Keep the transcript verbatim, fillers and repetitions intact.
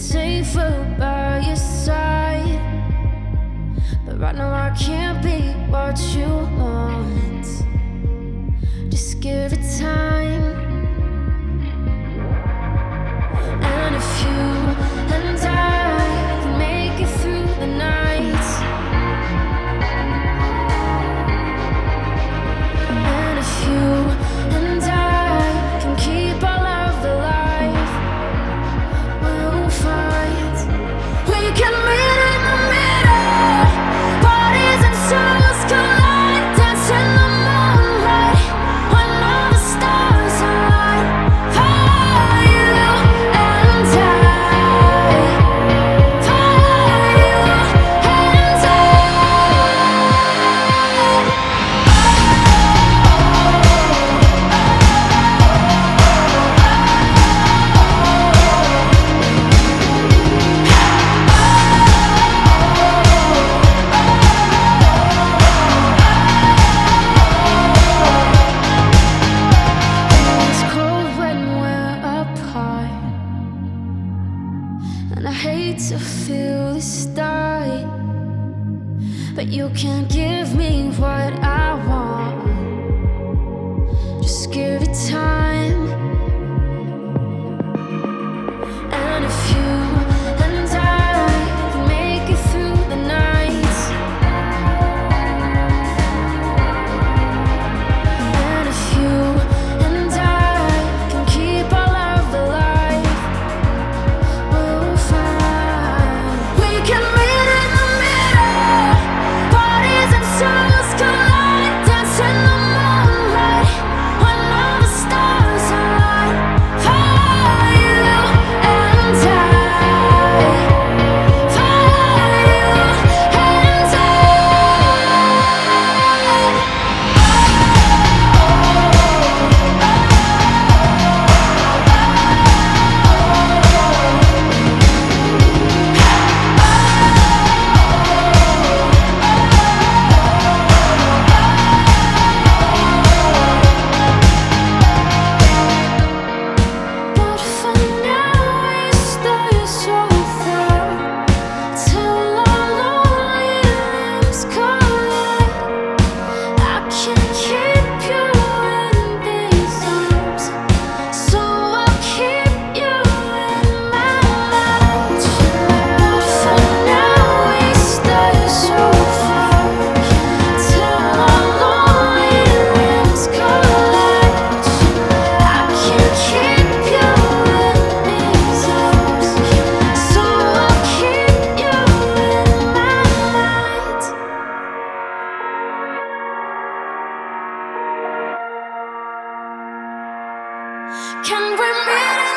safer by your side, but right now I can't be what you want. Just give it time. And if you and I can make it through the night, and if you and I can keep our love alive, we'll find we can meet in the middle. Bodies and souls collide, dance in the moonlight when all the stars align. For you and I, for you and I. It's cold when we're apart, and I hate to feel this die, but you can't give me what I want. Just give it time. And if you and I can make it through the night, and if you and I can keep our love alive, we'll find we can meet in the middle. Bodies and souls collide, dance in the moonlight when all the stars align. For you and I, for you and I. But for now we stay so far till our lonely limbs collide. I can keep you in these arms, so I'll keep you in my mind. But for now we stay so far till our lonely limbs collide. I can keep you in these arms, so I'll keep you in my mind. Can we meet